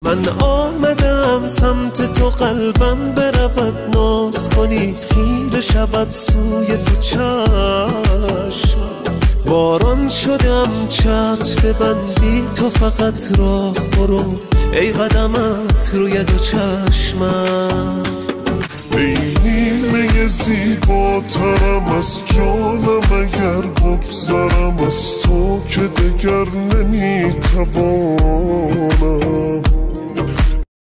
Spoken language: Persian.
من آمدم سمت تو، قلبم برود ناز کنی، خیره شود سوی تو چشم. باران شدم چتر ببندی، تو فقط راه برو ای قدمت روی دو چشمم. ای نیمه زیباترم از جانم، اگر بگذرم از تو که دگر نمیتوانم.